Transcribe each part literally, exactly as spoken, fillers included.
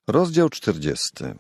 Rozdział czterdziesty.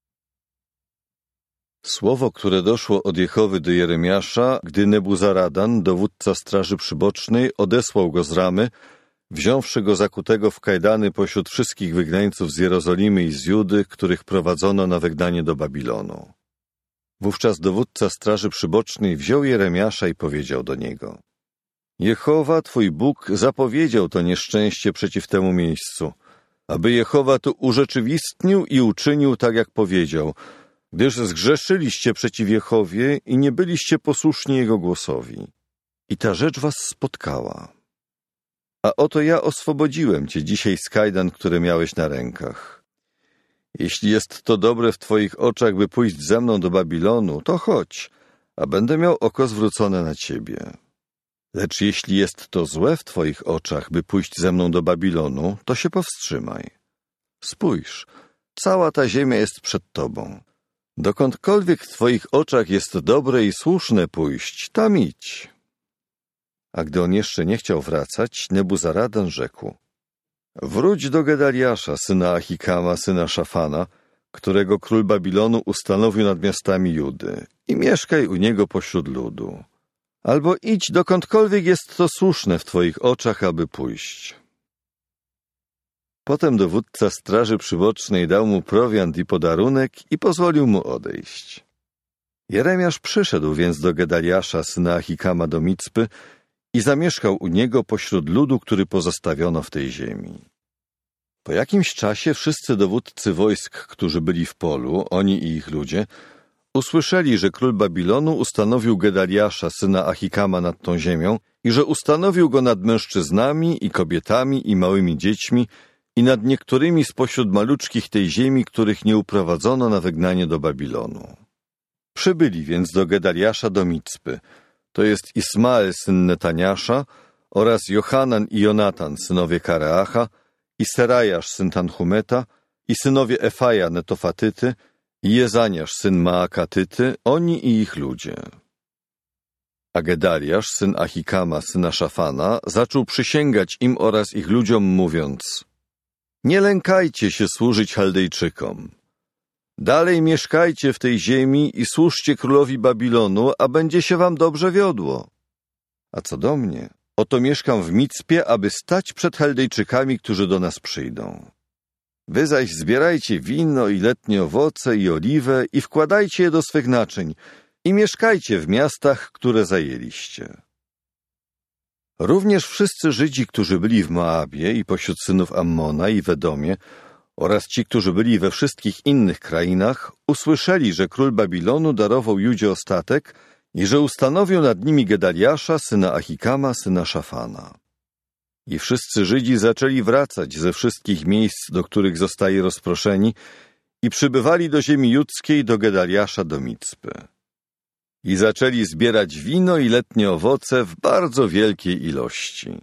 Słowo, które doszło od Jehowy do Jeremiasza, gdy Nebuzaradan, dowódca straży przybocznej, odesłał go z Ramy, wziąwszy go zakutego w kajdany pośród wszystkich wygnańców z Jerozolimy i z Judy, których prowadzono na wygnanie do Babilonu. Wówczas dowódca straży przybocznej wziął Jeremiasza i powiedział do niego: Jehowa, twój Bóg, zapowiedział to nieszczęście przeciw temu miejscu, aby Jehowa to urzeczywistnił i uczynił tak, jak powiedział, gdyż zgrzeszyliście przeciw Jehowie i nie byliście posłuszni Jego głosowi. I ta rzecz was spotkała. A oto ja oswobodziłem cię dzisiaj z kajdan, które miałeś na rękach. Jeśli jest to dobre w twoich oczach, by pójść ze mną do Babilonu, to chodź, a będę miał oko zwrócone na ciebie. Lecz jeśli jest to złe w twoich oczach, by pójść ze mną do Babilonu, to się powstrzymaj. Spójrz, cała ta ziemia jest przed tobą. Dokądkolwiek w twoich oczach jest dobre i słuszne pójść, tam idź. A gdy on jeszcze nie chciał wracać, Nebuzaradan rzekł: Wróć do Gedaliasza, syna Achikama, syna Szafana, którego król Babilonu ustanowił nad miastami Judy, i mieszkaj u niego pośród ludu. Albo idź dokądkolwiek jest to słuszne w twoich oczach, aby pójść. Potem dowódca straży przybocznej dał mu prowiant i podarunek i pozwolił mu odejść. Jeremiasz przyszedł więc do Gedaliasza, syna Achikama, do Micpy i zamieszkał u niego pośród ludu, który pozostawiono w tej ziemi. Po jakimś czasie wszyscy dowódcy wojsk, którzy byli w polu, oni i ich ludzie, usłyszeli, że król Babilonu ustanowił Gedaliasza, syna Achikama, nad tą ziemią i że ustanowił go nad mężczyznami i kobietami i małymi dziećmi i nad niektórymi spośród maluczkich tej ziemi, których nie uprowadzono na wygnanie do Babilonu. Przybyli więc do Gedaliasza do Micpy, to jest Ismael, syn Netaniasza, oraz Johanan i Jonatan, synowie Kareacha, i Serajasz, syn Tanchumeta, i synowie Efaja, Netofatyty, i Jezaniasz, syn Maakatyty, oni i ich ludzie. A Gedaliasz, syn Achikama, syna Szafana, zaczął przysięgać im oraz ich ludziom, mówiąc: Nie lękajcie się służyć Chaldejczykom. Dalej mieszkajcie w tej ziemi i służcie królowi Babilonu, a będzie się wam dobrze wiodło. A co do mnie, oto mieszkam w Micpie, aby stać przed Chaldejczykami, którzy do nas przyjdą. Wy zaś zbierajcie wino i letnie owoce i oliwę i wkładajcie je do swych naczyń i mieszkajcie w miastach, które zajęliście. Również wszyscy Żydzi, którzy byli w Moabie i pośród synów Ammona i w Edomie, oraz ci, którzy byli we wszystkich innych krainach, usłyszeli, że król Babilonu darował Judzie ostatek i że ustanowił nad nimi Gedaliasza, syna Achikama, syna Szafana. I wszyscy Żydzi zaczęli wracać ze wszystkich miejsc, do których zostali rozproszeni, i przybywali do ziemi judzkiej, do Gedaliasza, do Micpy. I zaczęli zbierać wino i letnie owoce w bardzo wielkiej ilości.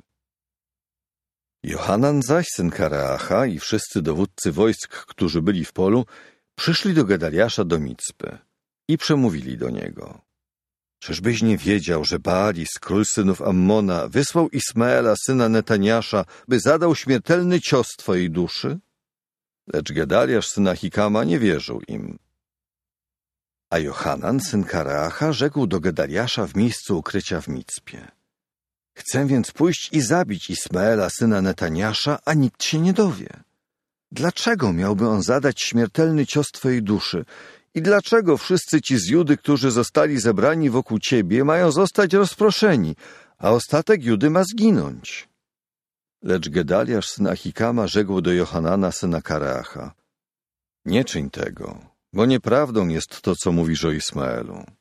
Johanan zaś, syn Kareacha, i wszyscy dowódcy wojsk, którzy byli w polu, przyszli do Gedaliasza do Micpy i przemówili do niego: Czyżbyś nie wiedział, że Baalis, król synów Ammona, wysłał Ismaela, syna Netaniasza, by zadał śmiertelny cios twojej duszy? Lecz Gedaliasz, syn Achikama, nie wierzył im. A Johanan, syn Kareacha, rzekł do Gedaliasza w miejscu ukrycia w Micpie: Chcę więc pójść i zabić Ismaela, syna Netaniasza, a nikt się nie dowie. Dlaczego miałby on zadać śmiertelny cios twojej duszy? I dlaczego wszyscy ci z Judy, którzy zostali zebrani wokół ciebie, mają zostać rozproszeni, a ostatek Judy ma zginąć? Lecz Gedaliasz, syn Achikama, rzekł do Johanana, syna Kareacha: Nie czyń tego, bo nieprawdą jest to, co mówisz o Ismaelu.